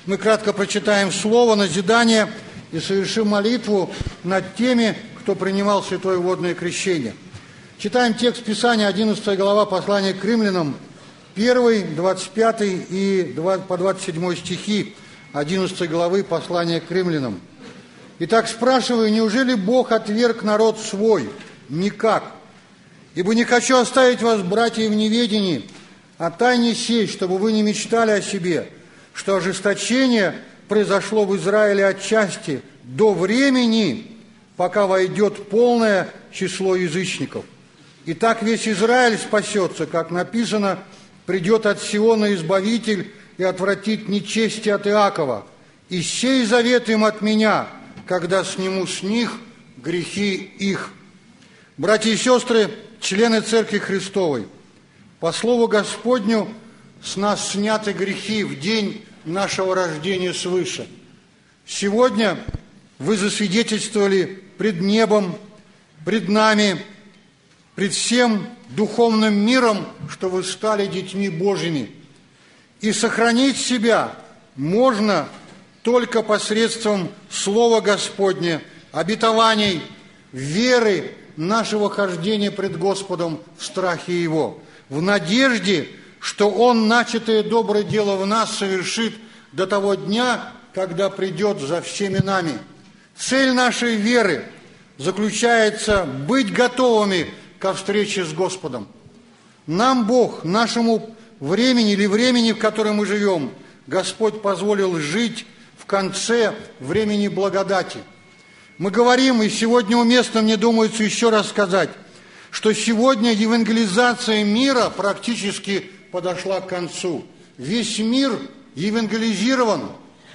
Мы кратко прочитаем слово, назидание и совершим молитву над теми, кто принимал святое водное крещение. Читаем текст Писания, 11 глава послания к римлянам, 1, 25 и по 27 стихи 11 главы послания к римлянам. Итак, спрашиваю, неужели Бог отверг народ свой? Никак. Ибо не хочу оставить вас, братья, в неведении, о тайне сей, чтобы вы не мечтали о себе, что ожесточение произошло в Израиле отчасти до времени, пока войдет полное число язычников. И так весь Израиль спасется, как написано, придет от Сиона Избавитель и отвратит нечестие от Иакова. И сей завет им от меня, когда сниму с них грехи их. Братья и сестры, члены Церкви Христовой, по слову Господню с нас сняты грехи в день нашего рождения свыше. Сегодня вы засвидетельствовали пред небом, пред нами, пред всем духовным миром, что вы стали детьми Божьими. И сохранить себя можно только посредством Слова Господня, обетований, веры, нашего хождения пред Господом в страхе Его, в надежде, что Он начатое доброе дело в нас совершит до того дня, когда придет за всеми нами. Цель нашей веры заключается быть готовыми ко встрече с Господом. Нам Бог, нашему времени или времени, в котором мы живем, Господь позволил жить в конце времени благодати. Мы говорим, и сегодня уместно, мне думается, еще раз сказать, что сегодня евангелизация мира практически подошла к концу. Весь мир евангелизирован.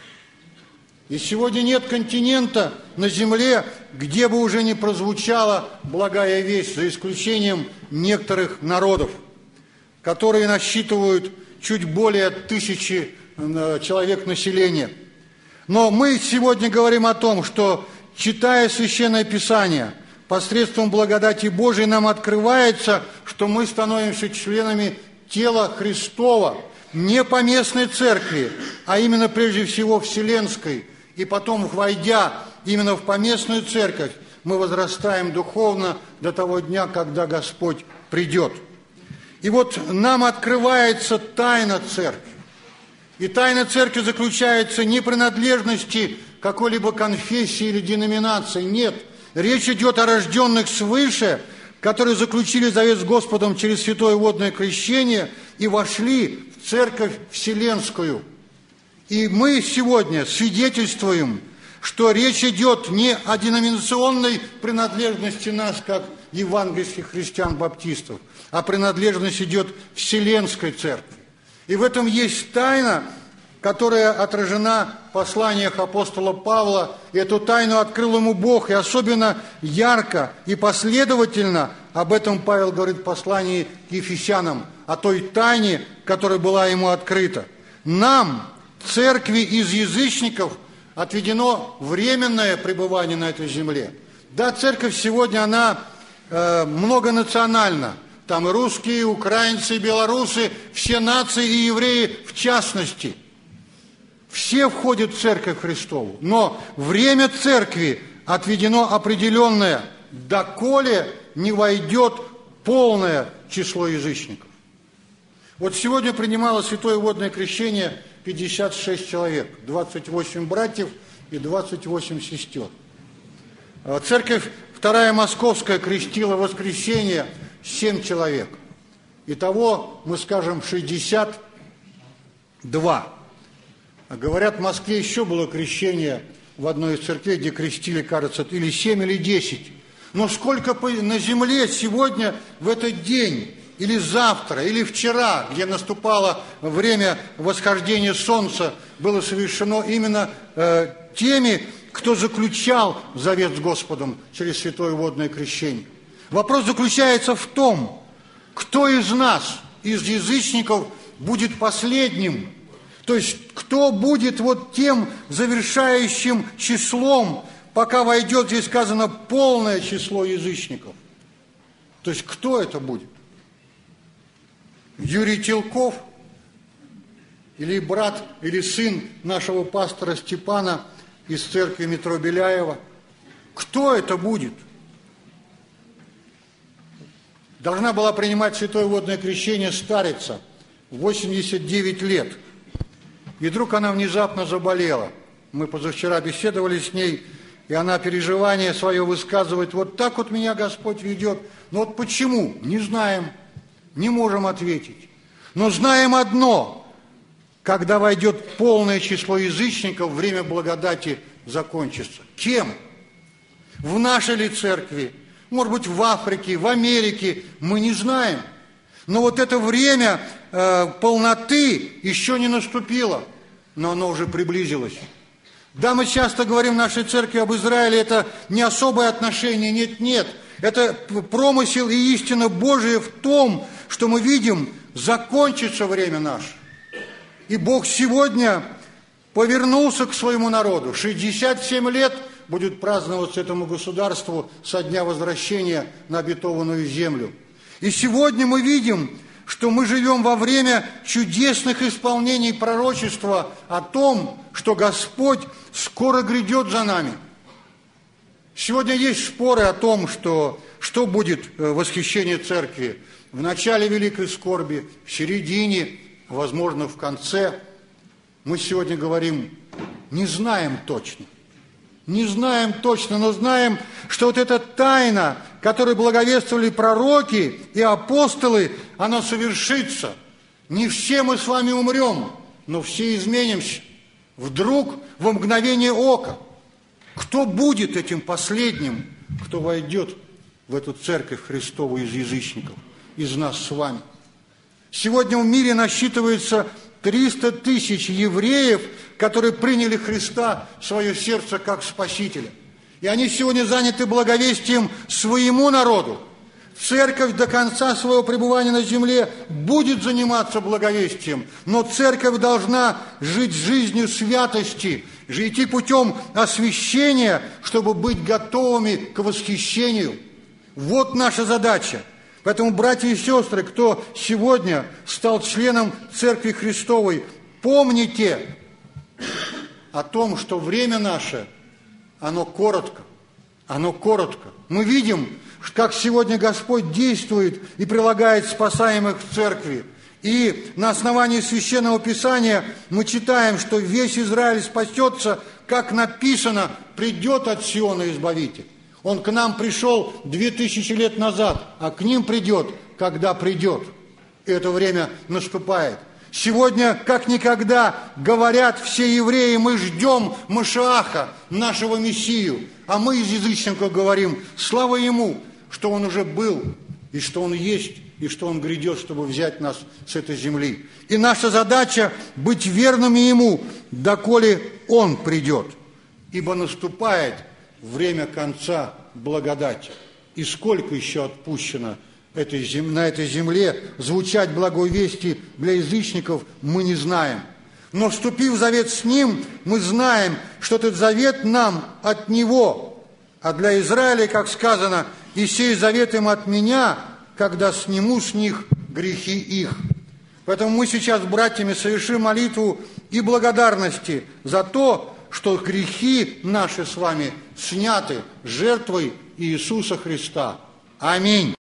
И сегодня нет континента на земле, где бы уже не прозвучала благая весть, за исключением некоторых народов, которые насчитывают чуть более 1000 человек населения. Но мы сегодня говорим о том, что, читая Священное Писание, посредством благодати Божией нам открывается, что мы становимся членами тела Христова, не поместной церкви, а именно прежде всего вселенской. И потом, войдя именно в поместную церковь, мы возрастаем духовно до того дня, когда Господь придет. И вот нам открывается тайна церкви. И тайна церкви заключается не в принадлежности какой-либо конфессии или деноминации. Нет, речь идет о рожденных свыше, которые заключили завет с Господом через святое водное крещение и вошли в церковь вселенскую. И мы сегодня свидетельствуем, что речь идет не о деноминационной принадлежности нас, как евангельских христиан-баптистов, а принадлежность идет вселенской церкви. И в этом есть тайна, которая отражена в посланиях апостола Павла. И эту тайну открыл ему Бог, и особенно ярко и последовательно об этом Павел говорит в послании к Ефесянам, о той тайне, которая была ему открыта. Нам, церкви из язычников, отведено временное пребывание на этой земле. Да, церковь сегодня, она многонациональна. Там и русские, и украинцы, и белорусы, все нации и евреи в частности. Все входят в Церковь Христову. Но время церкви отведено определенное, доколе не войдет полное число язычников. Вот сегодня принимало святое водное крещение 56 человек, 28 братьев и 28 сестер. Церковь Вторая Московская крестила в воскресенье 7 человек. Итого, мы скажем, 62. А говорят, в Москве еще было крещение в одной из церквей, где крестили, кажется, или 7, или 10. Но сколько на земле сегодня в этот день, или завтра, или вчера, где наступало время восхождения солнца, было совершено именно теми, кто заключал завет с Господом через святое водное крещение. Вопрос заключается в том, кто из нас, из язычников, будет последним. То есть, кто будет вот тем завершающим числом, пока войдет, здесь сказано, полное число язычников. То есть, кто это будет? Юрий Телков? или брат, или сын нашего пастора Степана из церкви метро Беляева? Кто это будет? Должна была принимать святое водное крещение старица, 89 лет. И вдруг она внезапно заболела. Мы позавчера беседовали с ней, и она переживание свое высказывает: вот так вот меня Господь ведет. Но вот почему? Не знаем, не можем ответить. Но знаем одно: когда войдет полное число язычников, время благодати закончится. Кем? В нашей ли церкви? Может быть, в Африке, в Америке? Мы не знаем. Но вот это время полноты еще не наступило, но оно уже приблизилось. Да, мы часто говорим в нашей церкви об Израиле, это не особое отношение, нет. Это промысел и истина Божия в том, что мы видим, закончится время наше. И Бог сегодня повернулся к своему народу. 67 лет будет праздноваться этому государству со дня возвращения на обетованную землю. И сегодня мы видим, что мы живем во время чудесных исполнений пророчества о том, что Господь скоро грядет за нами. Сегодня есть споры о том, что будет восхищение церкви в начале великой скорби, в середине, возможно, в конце. Мы сегодня говорим, не знаем точно. Не знаем точно, но знаем, что вот эта тайна, которую благовествовали пророки и апостолы, она совершится. Не все мы с вами умрем, но все изменимся. Вдруг, во мгновение ока. Кто будет этим последним, кто войдет в эту церковь Христову из язычников, из нас с вами? Сегодня в мире насчитывается 300 тысяч евреев, которые приняли Христа в свое сердце как Спасителя. И они сегодня заняты благовестием своему народу. Церковь до конца своего пребывания на земле будет заниматься благовестием, но церковь должна жить жизнью святости, идти путем освящения, чтобы быть готовыми к восхищению. Вот наша задача. Поэтому, братья и сестры, кто сегодня стал членом Церкви Христовой, помните о том, что время наше, оно коротко. Мы видим, как сегодня Господь действует и прилагает спасаемых в церкви. И на основании Священного Писания мы читаем, что весь Израиль спасется, как написано, придет от Сиона Избавитель. Он к нам пришел 2000 лет назад, а к ним придет, когда придет. И это время наступает. Сегодня, как никогда, говорят все евреи, мы ждем Машиаха, нашего Мессию. А мы из язычников говорим, слава Ему, что Он уже был, и что Он есть, и что Он грядет, чтобы взять нас с этой земли. И наша задача быть верными Ему, доколе Он придет. Ибо наступает время конца благодати. И сколько еще отпущено на этой земле звучать благой вести для язычников, мы не знаем. Но вступив в завет с Ним, мы знаем, что этот завет нам от Него. А для Израиля, как сказано, «И сей завет им от Меня, когда сниму с них грехи их». Поэтому мы сейчас с братьями совершим молитву и благодарности за то, что грехи наши с вами сняты жертвой Иисуса Христа. Аминь.